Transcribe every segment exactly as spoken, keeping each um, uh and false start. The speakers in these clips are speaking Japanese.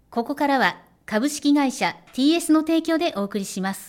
ここからは株式会社 ティーエス の提供でお送りします。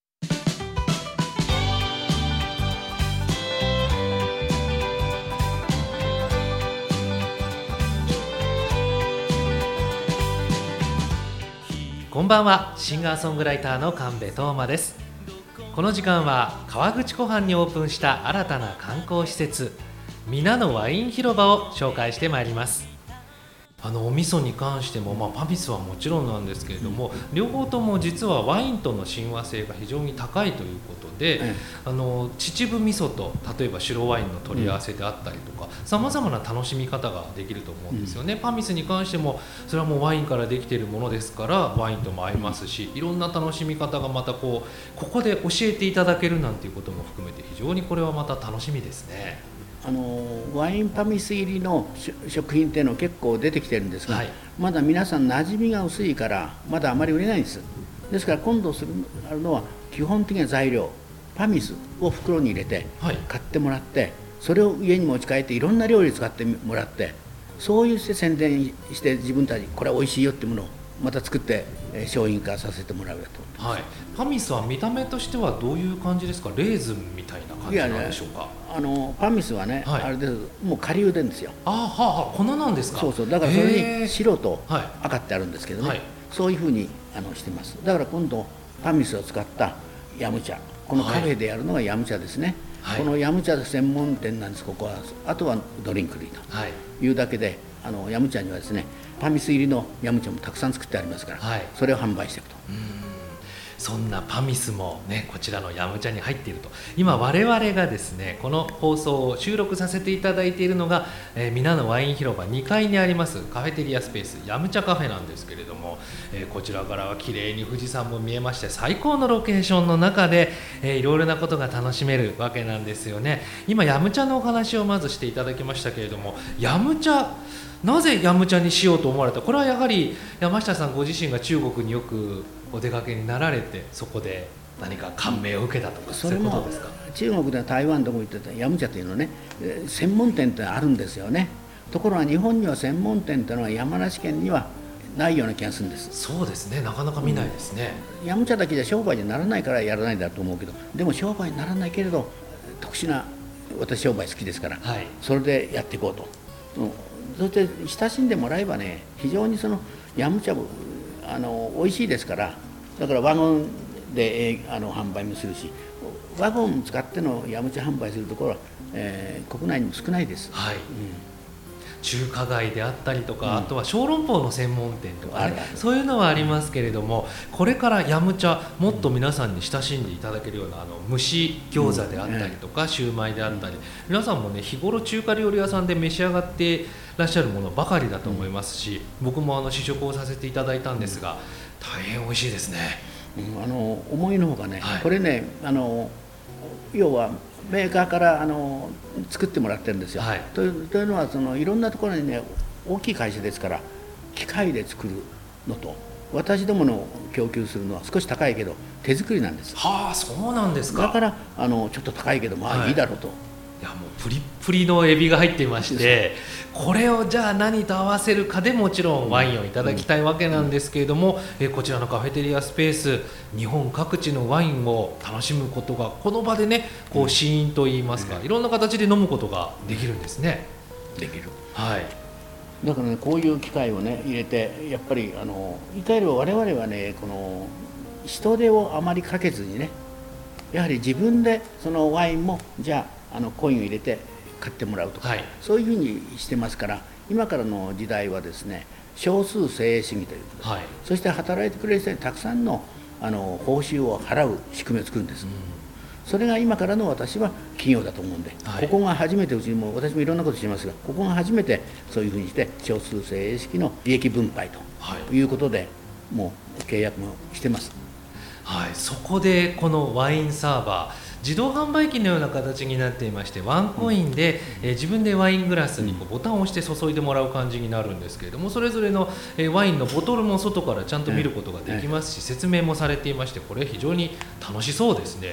こんばんは、シンガーソングライターの神戸斗真です。この時間は川口湖畔にオープンした新たな観光施設、皆のワイン広場を紹介してまいります。あのお味噌に関しても、まあ、パミスはもちろんなんですけれども、両方とも実はワインとの親和性が非常に高いということで、ええ、あの秩父味噌と例えば白ワインの取り合わせであったりとか、さまざまな楽しみ方ができると思うんですよね、うん、パミスに関してもそれはもうワインからできているものですからワインとも合いますし、いろんな楽しみ方がまたこうここで教えていただけるなんていうことも含めて非常にこれはまた楽しみですね。 あのワインパミス入りの食品っていうの結構出てきてるんですが、はい、まだ皆さん馴染みが薄いからまだあまり売れないんです。ですから今度するのは基本的な材料パミスを袋に入れて買ってもらって、はい、それを家に持ち帰っていろんな料理使ってもらって、そういう宣伝して自分たちこれは美味しいよっていうものをまた作って商品化させてもらうと、 はい、パミスは見た目としてはどういう感じですか？レーズンみたいな感じなんでしょうか？ いや、ね、あのパミスはね、はい、あれです、もう顆粒でんですよ。 あーはーはー、粉なんですか？ そうそう、だからそれに白と赤ってあるんですけどね、はい、そういうふうにあのしてます。だから今度パミスを使ったヤム茶、このカフェでやるのがヤム茶ですね、はい、このヤム茶専門店なんです。ここはあとはドリンク類というだけで、あのヤム茶にはですねパミス入りのヤム茶もたくさん作ってありますから、はい、それを販売していくと。 うーん、そんなパミスもねこちらのヤム茶に入っていると。今我々がですねこの放送を収録させていただいているのが、えー、皆のワイン広場にかいにありますカフェテリアスペースヤム茶カフェなんですけれども、えー、こちらからは綺麗に富士山も見えまして最高のロケーションの中で、えー、いろいろなことが楽しめるわけなんですよね。今ヤム茶のお話をまずしていただきましたけれども、ヤム茶なぜヤム茶にしようと思われた？これはやはり山下さんご自身が中国によくお出かけになられてそこで何か感銘を受けたとか、そういうことですか？ 中国では台湾どこ行ってたヤム茶というのね専門店ってあるんですよね。ところが日本には専門店というのは山梨県にはないような気がするんです。 そうですね、なかなか見ないですね、 うん、ヤム茶だけじゃ商売にならないからやらないんだと思うけど、でも商売にならないけれど特殊な、私商売好きですから、はい、それでやっていこうと、うん、そして親しんでもらえばね、非常にそのヤム茶あの美味しいですから、だからワゴンであの販売もするし、ワゴン使ってのヤム茶販売するところは、えー、国内にも少ないです、 はい、うん、中華街であったりとか、うん、あとは小籠包の専門店とかね、そういうのはありますけれども、これからヤム茶もっと皆さんに親しんでいただけるようなあの蒸し餃子であったりとか、うん、シューマイであったり、うん、皆さんもね日頃中華料理屋さんで召し上がってらっしゃるものばかりだと思いますし、うん、僕もあの試食をさせていただいたんですが、大変美味しいですね、 うん、あの思いのほかね、はい、これねあの要はメーカーからあの作ってもらってるんですよ、はい、という、というのはそのいろんなところにね大きい会社ですから機械で作るのと私どもの供給するのは少し高いけど手作りなんです。 はあ、そうなんですか。 だからあのちょっと高いけどまあ、はい、いいだろうと。 いやもうプリップリのエビが入っていまして、これをじゃあ何と合わせるかでもちろんワインをいただきたいわけなんですけれども、うん、えこちらのカフェテリアスペース、日本各地のワインを楽しむことがこの場でねこう試飲といいますか、うん、いろんな形で飲むことができるんですね。 できる、 はい、 だからねこういう機械をね入れて、やっぱりあの言い換えれば我々はねこの人手をあまりかけずにね、やはり自分でそのワインもじゃああのコインを入れて買ってもらうとか、はい、そういうふうにしてますから、今からの時代はですね少数精鋭主義ということで、はい、そして働いてくれる人にたくさんのあの報酬を払う仕組みを作るんです、うん、それが今からの私は企業だと思うんで、はい、ここが初めて、うちにも私もいろんなことしてますが、ここが初めてそういうふうにして少数精鋭式の利益分配ということで、はい、もう契約もしてます、 はい、そこでこのワインサーバー自動販売機のような形になっていまして、ワンコインで、うん、えー、自分でワイングラスにこうボタンを押して注いでもらう感じになるんですけれども、それぞれの、えー、ワインのボトルも外からちゃんと見ることができますし、説明もされていまして、これ非常に楽しそうですね。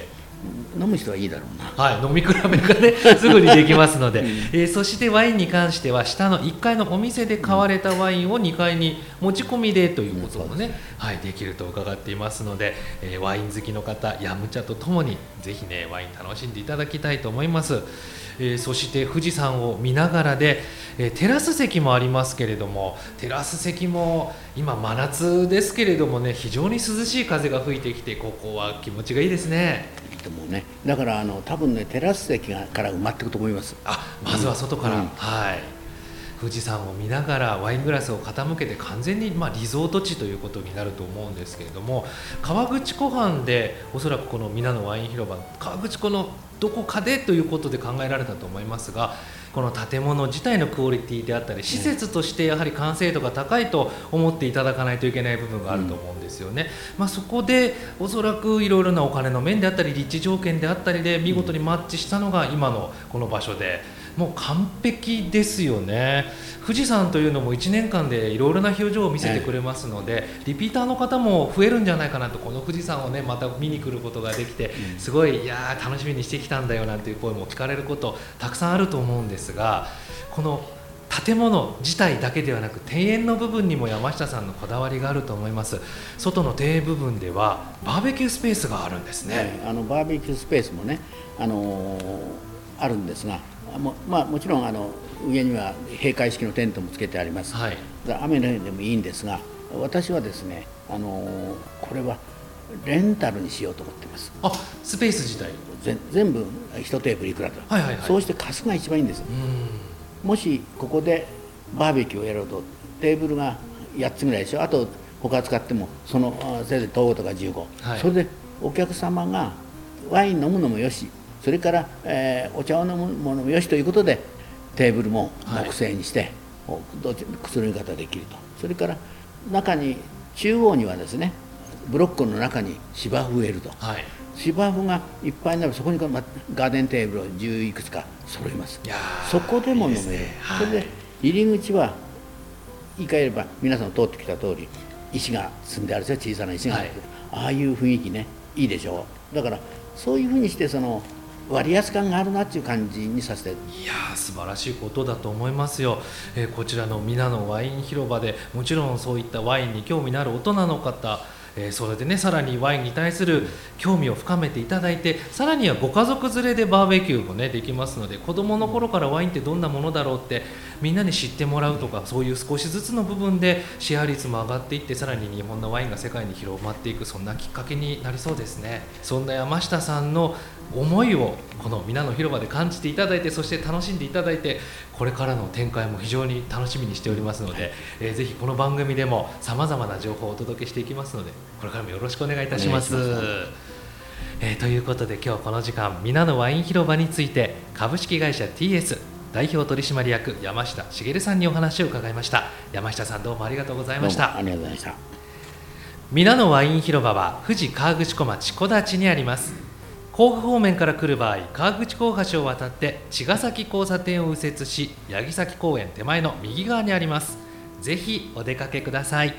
飲む人はいいだろうな。 はい、飲み比べがねすぐにできますので、えー、そしてワインに関しては下のいっかいのお店で買われたワインをにかいに持ち込みでということもね、うんはい、できると伺っていますので、えー、ワイン好きの方ヤムチャとともにぜひねワイン楽しんでいただきたいと思います。えー、そして富士山を見ながらで、えー、テラス席もありますけれども、テラス席も今真夏ですけれどもね非常に涼しい風が吹いてきてここは気持ちがいいですね。 もうね、だからあの多分ねテラス席がから埋まっていくと思います。 あ、まずは外から、うん、はい富士山を見ながらワイングラスを傾けて完全に、まあ、リゾート地ということになると思うんですけれども、河口湖畔でおそらくこの皆のワイン広場河口湖のどこかでということで考えられたと思いますが、この建物自体のクオリティであったり施設としてやはり完成度が高いと思っていただかないといけない部分があると思うんですよね、うんまあ、そこでおそらくいろいろなお金の面であったり立地条件であったりで見事にマッチしたのが今のこの場所でもう完璧ですよね。富士山というのもいちねんかんでいろいろな表情を見せてくれますので、リピーターの方も増えるんじゃないかなと、この富士山をねまた見に来ることができてすごいいや楽しみにしてきたんだよなんていう声も聞かれることたくさんあると思うんですが、この建物自体だけではなく庭園の部分にも山下さんのこだわりがあると思います。外の庭園部分ではバーベキュースペースがあるんですね、 はい、あのバーベキュースペースもね、あのー、あるんですがも, まあ、もちろんあの上には閉会式のテントもつけてあります、はい、雨の日でもいいんですが、私はですね、あのー、これはレンタルにしようと思ってます。 あ、スペース自体全部いちテーブルいくらと、はいはいはい、そうして貸すが一番いいんです。もしここでバーベキューをやろうとテーブルがやっつぐらいでしょ、あと他使ってもそのせいぜいとおとかじゅうご、はい、それでお客様がワイン飲むのもよし、それから、えー、お茶を飲むものもよしということでテーブルも木製にして、はい、どっちくつろぎ方できると。それから中に中央にはですねブロックの中に芝生を植えると、はい、芝生がいっぱいになる、そこにガーデンテーブルをじゅういくつか揃います。そこでも飲める。いいですね、はい、それで入り口は言い換えれば皆さん通ってきた通り石が積んであるんですよ、小さな石が、はい、ああいう雰囲気ねいいでしょう。だからそういうふうにしてその割安感があるなっていう感じにさせて、いやー素晴らしいことだと思いますよ、えー、こちらの皆のワイン広場でもちろんそういったワインに興味のある大人の方、えー、それでねさらにワインに対する興味を深めていただいて、さらにはご家族連れでバーベキューもねできますので、子どもの頃からワインってどんなものだろうってみんなに知ってもらうとか、そういう少しずつの部分でシェア率も上がっていって、さらに日本のワインが世界に広まっていく、そんなきっかけになりそうですね。そんな山下さんの思いをこの皆の広場で感じていただいて、そして楽しんでいただいて、これからの展開も非常に楽しみにしておりますので、えー、ぜひこの番組でもさまざまな情報をお届けしていきますので、これからもよろしくお願いいたします。えー、ということで今日この時間皆のワイン広場について株式会社 ティーエス 代表取締役山下茂さんにお話を伺いました。山下さんどうもありがとうございました。 ありがとうございました。 皆のワイン広場は富士河口湖町小立にあります。甲府方面から来る場合、河口湖大橋を渡って茅ヶ崎交差点を右折し、八木崎公園手前の右側にあります。ぜひお出かけください。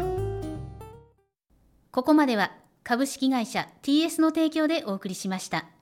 ここまでは株式会社 ティーエス の提供でお送りしました。